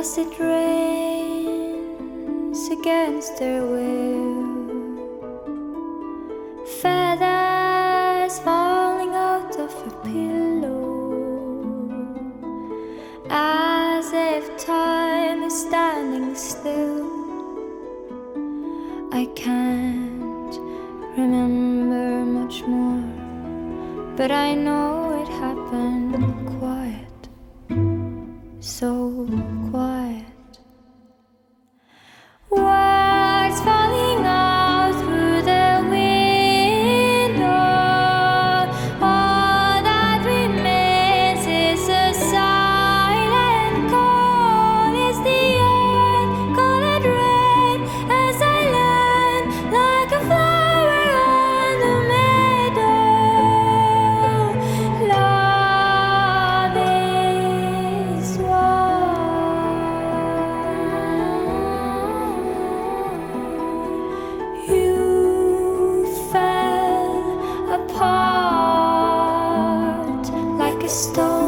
as it rains against their will, feathers falling out of a pillow, as if time is standing still. I can't remember much more, but I know it happened quiet, so quiet. Words falling out through the window. All that remains is a silent call. Is the earth colored red as I land like a flower on the meadow? Love is warm. You fell apart like a stone.